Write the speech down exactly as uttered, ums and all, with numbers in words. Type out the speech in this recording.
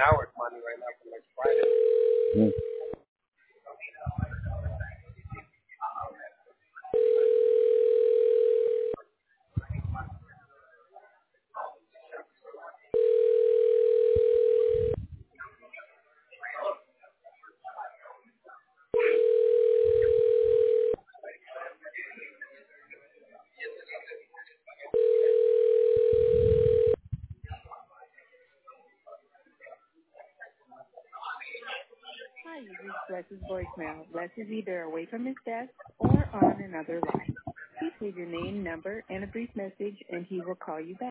Mm. Hi, you reached Les's voicemail. Les is either away from his desk or on another line. Please leave your name, number, and a brief message, and he will call you back.